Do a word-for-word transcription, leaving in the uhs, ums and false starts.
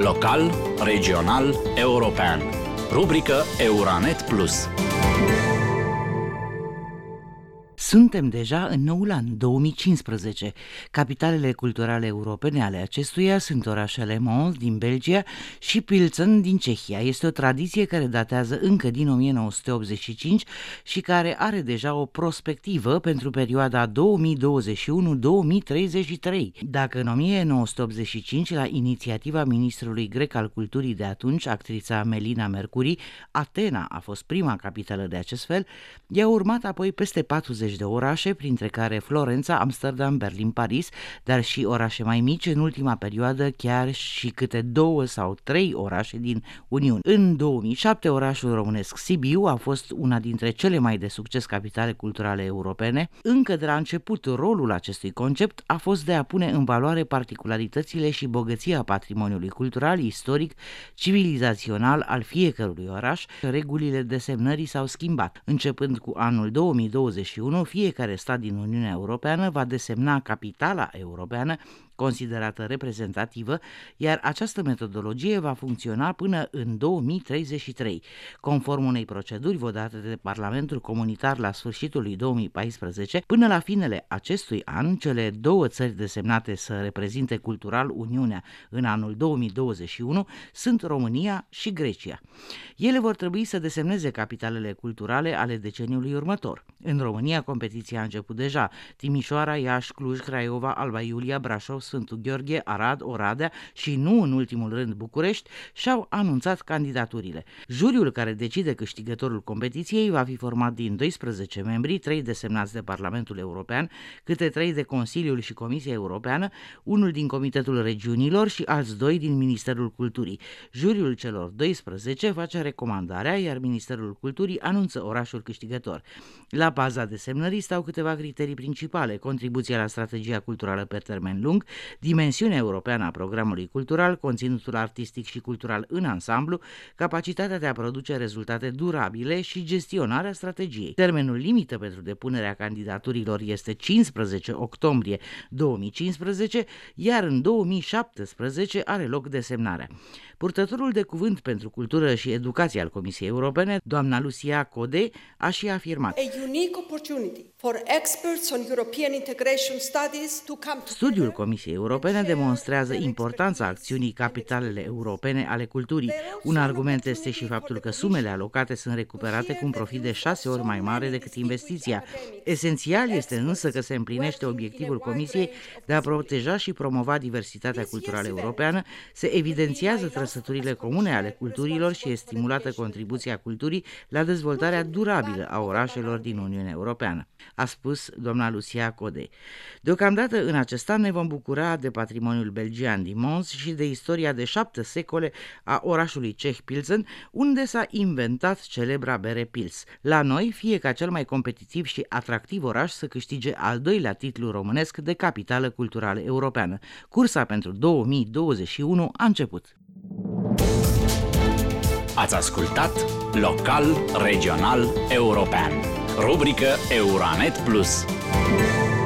Local, regional, european. Rubrică Euranet Plus. Suntem deja în noul an două mii cincisprezece. Capitalele culturale europene ale acestuia sunt orașele Mons din Belgia și Pilsen din Cehia. Este o tradiție care datează încă din o mie nouă sute optzeci și cinci și care are deja o prospectivă pentru perioada două mii douăzeci și unu - două mii treizeci și trei. Dacă în o mie nouă sute optzeci și cinci, la inițiativa ministrului grec al culturii de atunci, actrița Melina Mercuri, Atena a fost prima capitală de acest fel, i-a urmat apoi peste patruzeci de orașe, printre care Florența, Amsterdam, Berlin, Paris, dar și orașe mai mici, în ultima perioadă chiar și câte două sau trei orașe din Uniune. În două mii șapte, orașul românesc Sibiu a fost una dintre cele mai de succes capitale culturale europene. Încă de la început, rolul acestui concept a fost de a pune în valoare particularitățile și bogăția patrimoniului cultural, istoric, civilizațional al fiecărui oraș. Regulile desemnării s-au schimbat. Începând cu anul două mii douăzeci și unu, fiecare stat din Uniunea Europeană va desemna capitala europeană considerată reprezentativă, iar această metodologie va funcționa până în două mii treizeci și trei. Conform unei proceduri votate de Parlamentul Comunitar la sfârșitul lui două mii paisprezece, până la finele acestui an, cele două țări desemnate să reprezinte cultural Uniunea în anul două mii douăzeci și unu sunt România și Grecia. Ele vor trebui să desemneze capitalele culturale ale deceniului următor. În România, competiția a început deja. Timișoara, Iași, Cluj, Craiova, Alba Iulia, Brașov, Sfântul Gheorghe, Arad, Oradea și, nu în ultimul rând, București și-au anunțat candidaturile. Juriul care decide câștigătorul competiției va fi format din doisprezece membri, trei desemnați de Parlamentul European, câte trei de Consiliul și Comisia Europeană, unul din Comitetul Regiunilor și alți doi din Ministerul Culturii. Juriul celor doisprezece face recomandarea, iar Ministerul Culturii anunță orașul câștigător. La baza desemnării stau câteva criterii principale: contribuția la strategia culturală pe termen lung, dimensiunea europeană a programului cultural, conținutul artistic și cultural în ansamblu, capacitatea de a produce rezultate durabile și gestionarea strategiei. Termenul limită pentru depunerea candidaturilor este cincisprezece octombrie două mii cincisprezece, iar în două mii șaptesprezece are loc desemnarea. Purtătorul de cuvânt pentru cultură și educație al Comisiei Europene, doamna Lucia Code, a și afirmat: Studiul Comisiei Europene demonstrează importanța acțiunii capitalele europene ale culturii. Un argument este și faptul că sumele alocate sunt recuperate cu un profit de șase ori mai mare decât investiția. Esențial este însă că se împlinește obiectivul Comisiei de a proteja și promova diversitatea culturală europeană, se evidențiază trăsăturile comune ale culturilor și este stimulată contribuția culturii la dezvoltarea durabilă a orașelor din Uniunea Europeană, a spus doamna Lucia Code. Deocamdată, în acest an ne vom bucura de patrimoniul belgian din Mons și de istoria de șapte secole a orașului ceh Pilsen, unde s-a inventat celebra bere Pils. La noi, fie ca cel mai competitiv și atractiv oraș să câștige al doilea titlu românesc de capitală culturală europeană. Cursa pentru două mii douăzeci și unu a început. Ați ascultat Local, regional, european. Rubrică Euranet Plus.